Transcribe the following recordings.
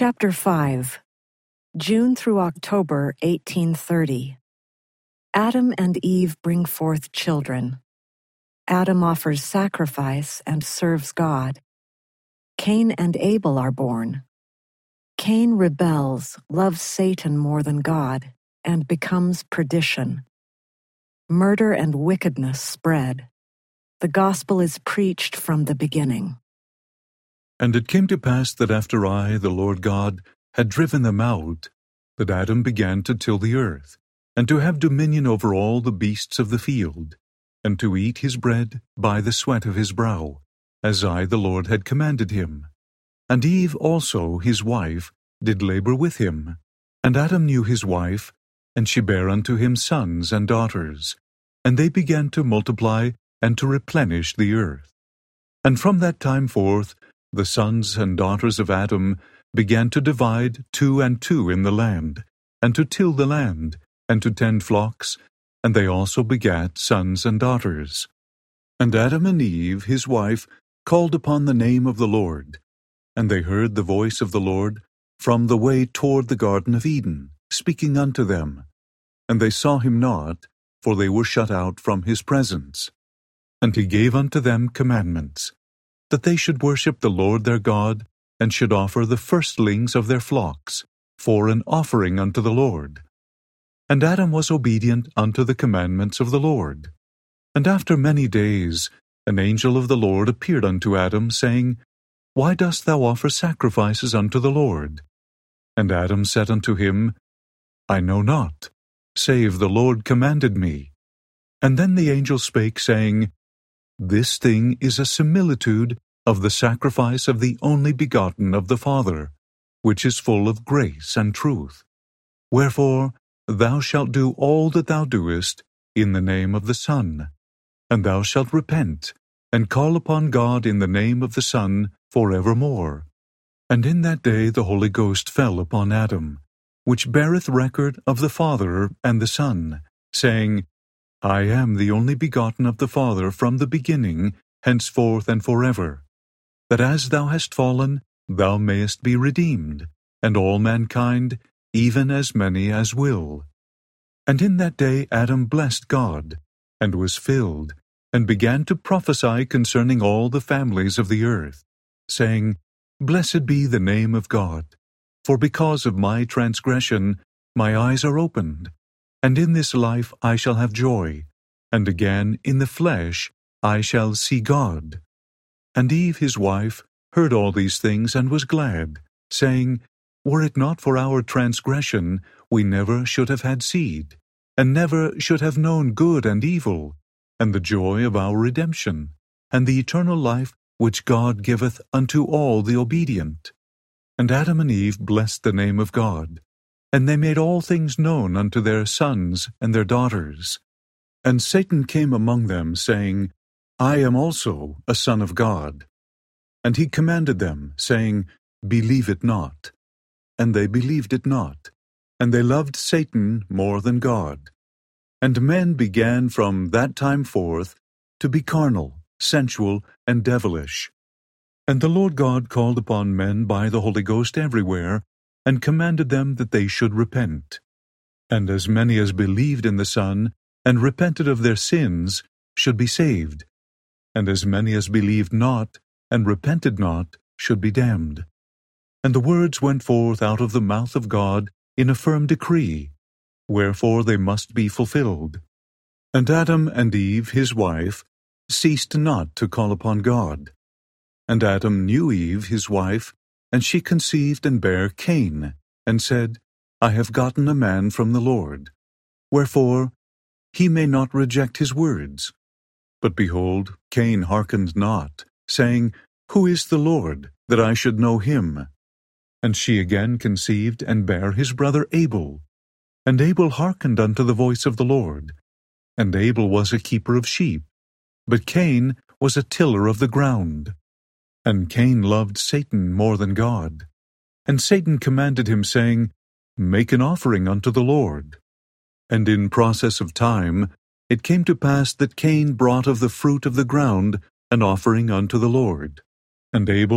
Chapter 5, June through October 1830. Adam and Eve bring forth children. Adam offers sacrifice and serves God. Cain and Abel are born. Cain rebels, loves Satan more than God, and becomes perdition. Murder and wickedness spread. The gospel is preached from the beginning. And it came to pass that after I, the Lord God, had driven them out, that Adam began to till the earth, and to have dominion over all the beasts of the field, and to eat his bread by the sweat of his brow, as I, the Lord, had commanded him. And Eve also, his wife, did labor with him. And Adam knew his wife, and she bare unto him sons and daughters, and they began to multiply and to replenish the earth. And from that time forth, the sons and daughters of Adam began to divide 2 and 2 in the land, and to till the land, and to tend flocks, and they also begat sons and daughters. And Adam and Eve, his wife, called upon the name of the Lord, and they heard the voice of the Lord from the way toward the Garden of Eden, speaking unto them. And they saw him not, for they were shut out from his presence. And he gave unto them commandments, that they should worship the Lord their God, and should offer the firstlings of their flocks, for an offering unto the Lord. And Adam was obedient unto the commandments of the Lord. And after many days an angel of the Lord appeared unto Adam, saying, Why dost thou offer sacrifices unto the Lord? And Adam said unto him, I know not, save the Lord commanded me. And then the angel spake, saying, This thing is a similitude of the sacrifice of the only begotten of the Father, which is full of grace and truth. Wherefore thou shalt do all that thou doest in the name of the Son, and thou shalt repent, and call upon God in the name of the Son for evermore. And in that day the Holy Ghost fell upon Adam, which beareth record of the Father and the Son, saying, I am the only begotten of the Father from the beginning, henceforth and forever, that as thou hast fallen, thou mayest be redeemed, and all mankind, even as many as will. And in that day Adam blessed God, and was filled, and began to prophesy concerning all the families of the earth, saying, Blessed be the name of God, for because of my transgression my eyes are opened, and in this life I shall have joy, and again in the flesh I shall see God. And Eve his wife heard all these things, and was glad, saying, Were it not for our transgression, we never should have had seed, and never should have known good and evil, and the joy of our redemption, and the eternal life which God giveth unto all the obedient. And Adam and Eve blessed the name of God, and they made all things known unto their sons and their daughters. And Satan came among them, saying, I am also a son of God. And he commanded them, saying, Believe it not. And they believed it not, and they loved Satan more than God. And men began from that time forth to be carnal, sensual, and devilish. And the Lord God called upon men by the Holy Ghost everywhere, and commanded them that they should repent. And as many as believed in the Son, and repented of their sins, should be saved. And as many as believed not, and repented not, should be damned. And the words went forth out of the mouth of God in a firm decree, wherefore they must be fulfilled. And Adam and Eve his wife ceased not to call upon God. And Adam knew Eve his wife, and she conceived and bare Cain, and said, I have gotten a man from the Lord. Wherefore he may not reject his words. But behold, Cain hearkened not, saying, Who is the Lord, that I should know him? And she again conceived and bare his brother Abel. And Abel hearkened unto the voice of the Lord. And Abel was a keeper of sheep, but Cain was a tiller of the ground. And Cain loved Satan more than God. And Satan commanded him, saying, Make an offering unto the Lord. And in process of time it came to pass that Cain brought of the fruit of the ground an offering unto the Lord. And Abel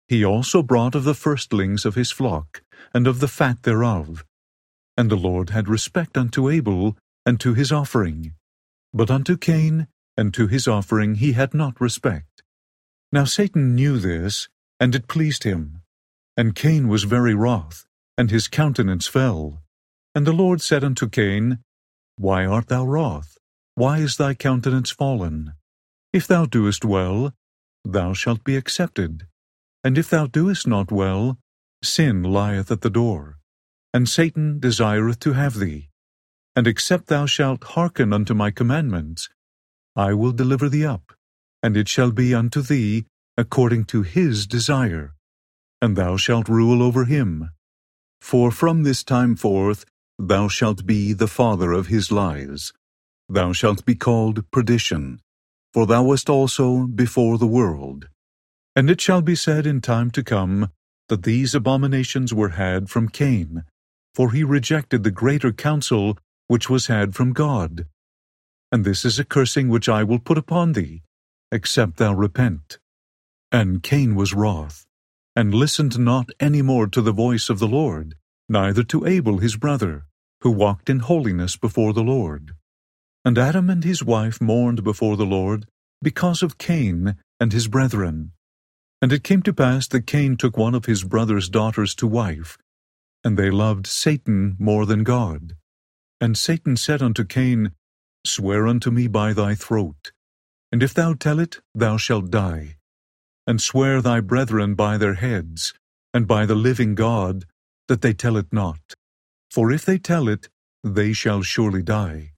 He also brought of the firstlings of his flock, and of the fat thereof. And the Lord had respect unto Abel, and to his offering. But unto Cain, and to his offering he had not respect. Now Satan knew this, and it pleased him. And Cain was very wroth, and his countenance fell. And the Lord said unto Cain, Why art thou wroth? Why is thy countenance fallen? If thou doest well, thou shalt be accepted. And if thou doest not well, sin lieth at the door, and Satan desireth to have thee. And except thou shalt hearken unto my commandments, I will deliver thee up, and it shall be unto thee according to his desire, and thou shalt rule over him. For from this time forth thou shalt be the father of his lies. Thou shalt be called Perdition, for thou wast also before the world. And it shall be said in time to come that these abominations were had from Cain, for he rejected the greater counsel which was had from God. And this is a cursing which I will put upon thee, except thou repent. And Cain was wroth, and listened not any more to the voice of the Lord, neither to Abel his brother, who walked in holiness before the Lord. And Adam and his wife mourned before the Lord, because of Cain and his brethren. And it came to pass that Cain took one of his brother's daughters to wife, and they loved Satan more than God. And Satan said unto Cain, Swear unto me by thy throat, and if thou tell it, thou shalt die. And swear thy brethren by their heads, and by the living God, that they tell it not. For if they tell it, they shall surely die.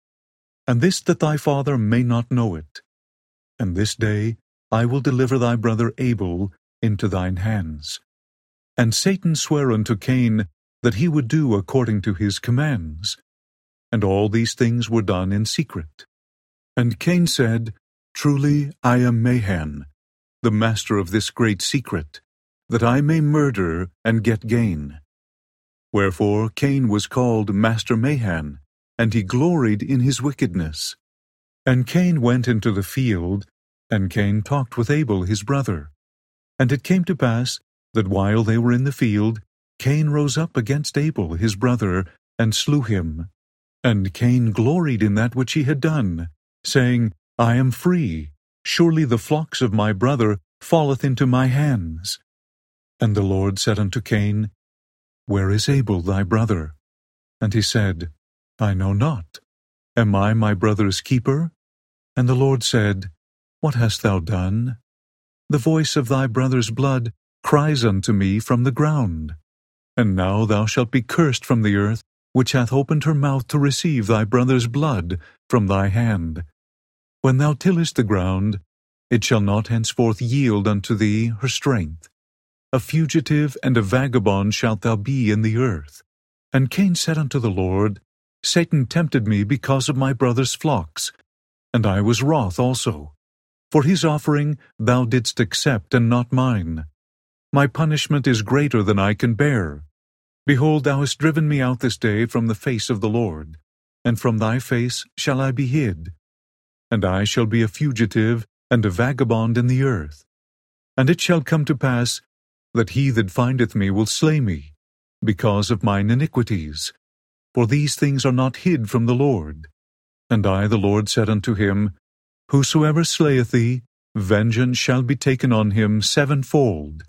And this that thy father may not know it. And this day I will deliver thy brother Abel into thine hands. And Satan sware unto Cain that he would do according to his commands. And all these things were done in secret. And Cain said, Truly I am Mahan, the master of this great secret, that I may murder and get gain. Wherefore Cain was called Master Mahan, and he gloried in his wickedness. And Cain went into the field, and Cain talked with Abel his brother. And it came to pass that while they were in the field, Cain rose up against Abel his brother, and slew him. And Cain gloried in that which he had done, saying, I am free, surely the flocks of my brother falleth into my hands. And the Lord said unto Cain, Where is Abel thy brother? And he said, I know not. Am I my brother's keeper? And the Lord said, What hast thou done? The voice of thy brother's blood cries unto me from the ground. And now thou shalt be cursed from the earth, which hath opened her mouth to receive thy brother's blood from thy hand. When thou tillest the ground, it shall not henceforth yield unto thee her strength. A fugitive and a vagabond shalt thou be in the earth. And Cain said unto the Lord, Satan tempted me because of my brother's flocks, and I was wroth also. For his offering thou didst accept, and not mine. My punishment is greater than I can bear. Behold, thou hast driven me out this day from the face of the Lord, and from thy face shall I be hid. And I shall be a fugitive and a vagabond in the earth. And it shall come to pass that he that findeth me will slay me, because of mine iniquities. For these things are not hid from the Lord. And I, the Lord, said unto him, Whosoever slayeth thee, vengeance shall be taken on him sevenfold.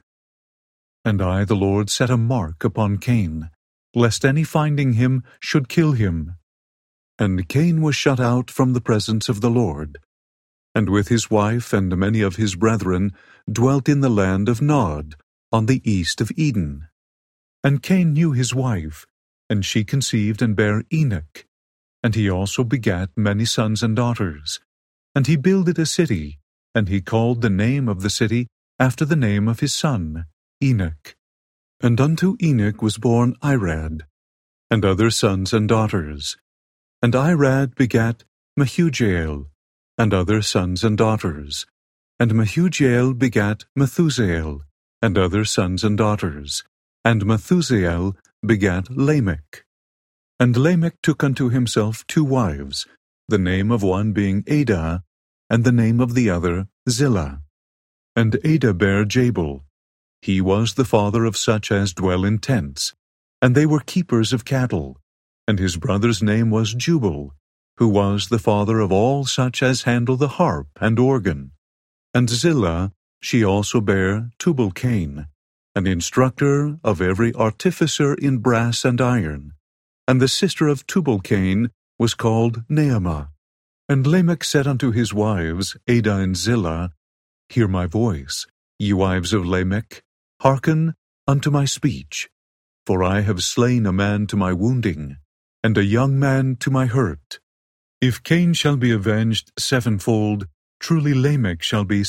And I, the Lord, set a mark upon Cain, lest any finding him should kill him. And Cain was shut out from the presence of the Lord, and with his wife and many of his brethren dwelt in the land of Nod, on the east of Eden. And Cain knew his wife, and she conceived and bare Enoch. And he also begat many sons and daughters. And he builded a city, and he called the name of the city after the name of his son, Enoch. And unto Enoch was born Irad, and other sons and daughters. And Irad begat Mehujael, and other sons and daughters. And Mehujael begat Methusael, and other sons and daughters. And Methusael begat Lamech. And Lamech took unto himself 2 wives, the name of one being Adah, and the name of the other Zillah. And Adah bare Jabal. He was the father of such as dwell in tents, and they were keepers of cattle. And his brother's name was Jubal, who was the father of all such as handle the harp and organ. And Zillah, she also bare Tubal-Cain, an instructor of every artificer in brass and iron. And the sister of Tubal-Cain was called Naamah. And Lamech said unto his wives, Adah and Zillah, Hear my voice, ye wives of Lamech, hearken unto my speech. For I have slain a man to my wounding, and a young man to my hurt. If Cain shall be avenged sevenfold, truly Lamech shall be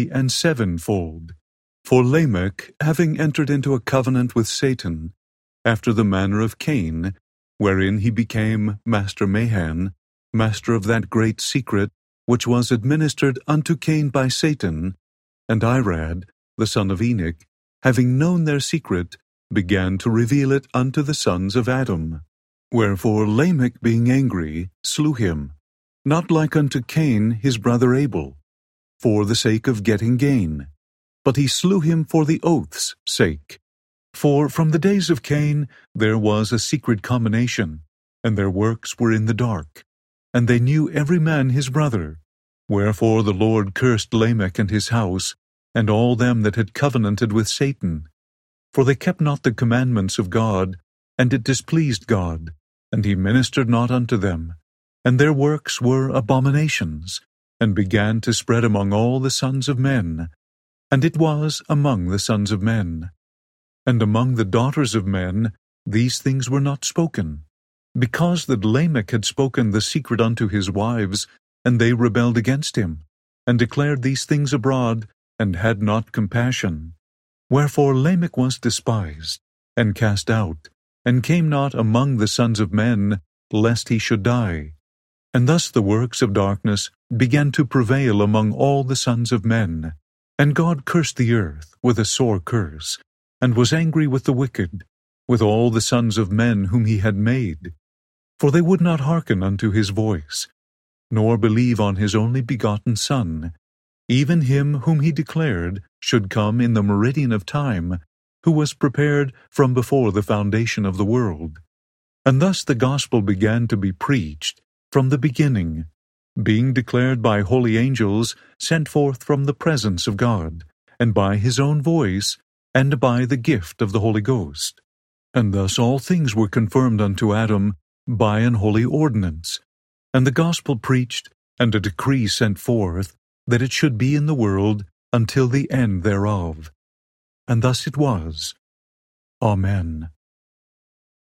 77-fold. For Lamech, having entered into a covenant with Satan, after the manner of Cain, wherein he became Master Mahan, master of that great secret which was administered unto Cain by Satan, and Irad, the son of Enoch, having known their secret, began to reveal it unto the sons of Adam. Wherefore Lamech, being angry, slew him, not like unto Cain his brother Abel, for the sake of getting gain, but he slew him for the oath's sake. For from the days of Cain there was a secret combination, and their works were in the dark, and they knew every man his brother. Wherefore the Lord cursed Lamech and his house, and all them that had covenanted with Satan. For they kept not the commandments of God, and it displeased God, and he ministered not unto them. And their works were abominations, and began to spread among all the sons of men. And it was among the sons of men. And among the daughters of men these things were not spoken, because that Lamech had spoken the secret unto his wives, and they rebelled against him, and declared these things abroad, and had not compassion. Wherefore Lamech was despised, and cast out, and came not among the sons of men, lest he should die. And thus the works of darkness began to prevail among all the sons of men. And God cursed the earth with a sore curse, and was angry with the wicked, with all the sons of men whom he had made. For they would not hearken unto his voice, nor believe on his only begotten Son, even him whom he declared should come in the meridian of time, who was prepared from before the foundation of the world. And thus the gospel began to be preached from the beginning, being declared by holy angels sent forth from the presence of God, and by his own voice, and by the gift of the Holy Ghost. And thus all things were confirmed unto Adam by an holy ordinance, and the gospel preached, and a decree sent forth, that it should be in the world until the end thereof. And thus it was. Amen.